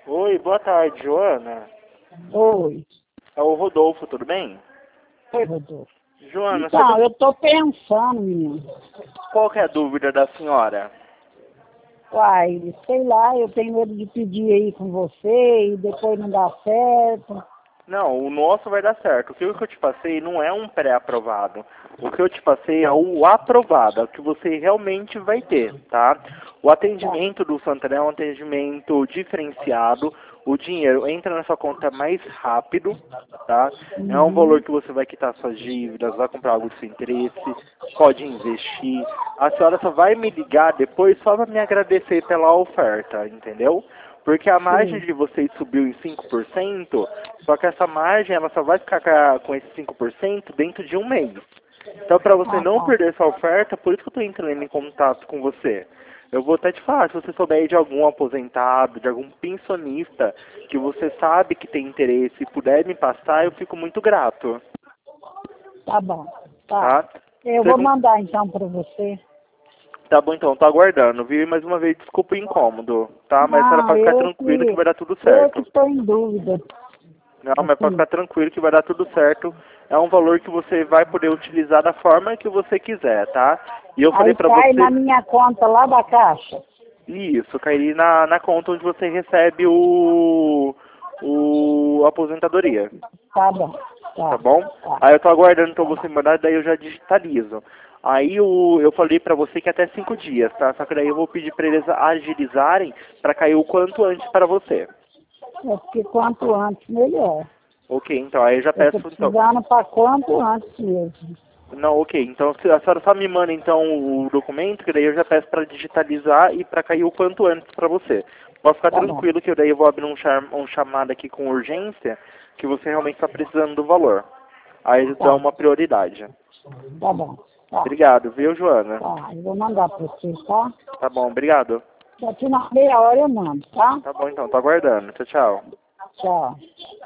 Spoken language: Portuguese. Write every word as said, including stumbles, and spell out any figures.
Oi, boa tarde, Joana. Oi. É o Rodolfo, tudo bem? Oi, Rodolfo. Joana, Então, sobre eu tô pensando, menino. qual que é a dúvida da senhora? Uai, sei lá, eu tenho medo de pedir aí com você e depois não dá certo. Não, o nosso vai dar certo. O que eu te passei não é um pré-aprovado. O que eu te passei é o aprovado, é o que você realmente vai ter, tá? O Tá. atendimento do Santander é um atendimento diferenciado. O dinheiro entra na sua conta mais rápido, tá? É um valor Uhum. que você vai quitar suas dívidas, vai comprar algo do seu interesse, pode investir. A senhora só vai me ligar depois só para me agradecer pela oferta, entendeu? Porque a margem Sim. de vocês subiu em cinco por cento, só que essa margem ela só vai ficar com a- com esse cinco por cento dentro de um mês. Então, para você Ah, não tá. perder essa oferta, por isso que eu estou entrando em contato com você. Eu vou até te falar, se você souber aí de algum aposentado, de algum pensionista, que você sabe que tem interesse e puder me passar, eu fico muito grato, Tá bom. Tá. tá? Eu vou Segun- mandar então pra você. Tá bom então, tô aguardando, viu? E mais uma vez, desculpa o incômodo, tá? Mas a senhora Não, pode ficar eu tranquilo que que vai dar tudo eu que certo. estou em dúvida. Não, mas pode Assim. ficar tranquilo que vai dar tudo certo. É um valor que você vai poder utilizar da forma que você quiser, tá? E eu falei Aí pra cai na você, minha conta lá da caixa. isso, cair na, na conta onde você recebe o, o a aposentadoria, Tá bom. tá Tá. bom? Tá. Aí eu tô aguardando então você me mandar, daí eu já digitalizo. Aí o, eu falei pra você que até cinco dias, tá? Só que daí eu vou pedir pra eles agilizarem pra cair o quanto antes para você. É porque quanto antes, melhor. Ok, então aí eu já Eu tô peço então. precisando para quanto antes mesmo. Não, ok. Então se a senhora só me manda então o documento, que daí eu já peço para digitalizar e para cair o quanto antes para você. Pode ficar Tá bom. tranquilo que daí eu vou abrir um, cham um chamado aqui com urgência, que você realmente está precisando do valor. Aí dá Tá. uma prioridade. Tá bom. Tá. Obrigado, viu, Joana? Tá. Eu vou mandar para você, tá? Tá bom, obrigado. Daqui na meia hora eu mando, tá? Tá bom então, tô aguardando. Tchau, tchau. Tchau.